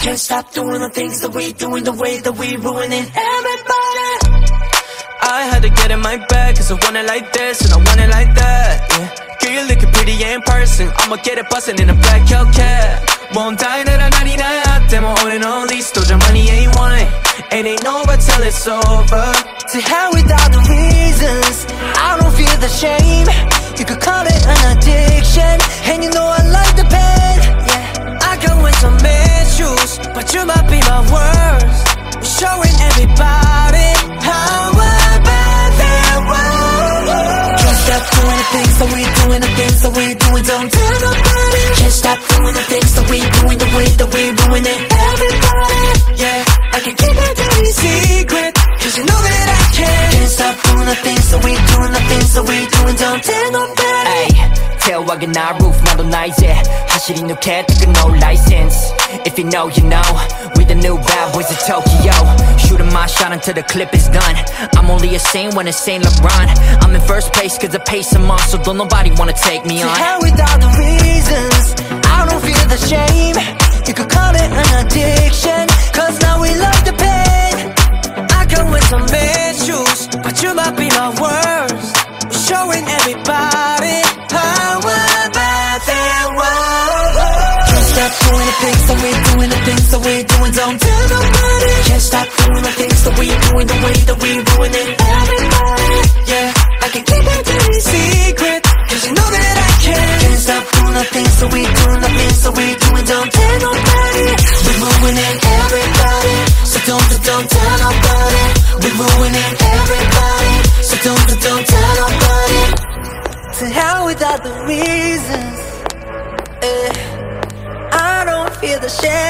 Can't stop doing the things that we doing, the way that we ruining everybody. I had to get in my bag, cause I want it like this and I want it like that, yeah. Girl, you're looking pretty in person, I'ma get it bustin' in a black Hellcat. Won't die that I 99, them all in all these, still your money ain't wine. It ain't over till it's over. To hell with all the reasons, I don't feel the shame. You could call it an addiction, and you know I like the pain, yeah. I come with some issues, but you might be my worst. Showing everybody how bad they were. Can't stop doing the things that we doing, the things that we doing, don't tell nobody. Can't stop doing the things that we doing, the way that we ruining everybody, yeah. I can keep it dirty secret, cause you know that I can. Can't stop doing the things that we doing, the things that we doing, don't tell nobody. 태워가게 나 roof 나도 나 이제 하실이 누게 뜨끈 no license. If you know you know, we the new bad boys of Tokyo. Shooting my shot until the clip is done. I'm only a saint when it's Saint Laurent. I'm in first place cause I pay some off, so don't nobody wanna take me on. To hell with all the reasons, I don't feel the shame. You could call it an addiction, cause now we love the pain. I come with some issues, but you might be my worst. Showing everybody how bad they were. Can't stop doing the things that we doing, the things that we doing, don't tell nobody. Can't stop doing the things that we doing, the way that we ruining everybody, yeah. I can keep it dirty secret, cause you know that I can. Can't stop doing the things that we doing, the things that we doing, don't tell nobody. We're ruining everybody, so don't tell nobody. We're ruining everybody, so don't tell nobody. To hell with all the reasons, I don't feel the shame.